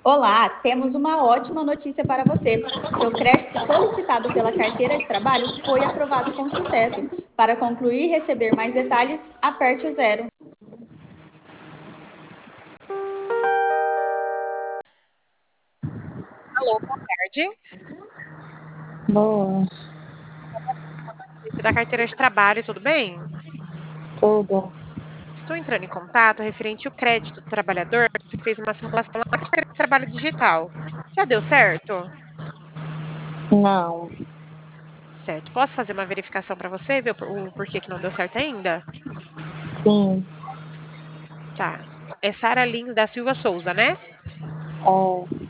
Olá, temos uma ótima notícia para você. Seu crédito solicitado pela carteira de trabalho foi aprovado com sucesso. Para concluir e receber mais detalhes, aperte o zero. Alô, boa tarde. Boa, Esse é da carteira de trabalho, tudo bem? tudo. Estou entrando em contato referente ao crédito do trabalhador que você fez uma simulação lá na carteira de trabalho digital. Já deu certo? Não, Certo. Posso fazer uma verificação para você, ver o porquê que não deu certo ainda? sim, Tá. É Sara Lins da Silva Souza, né? é,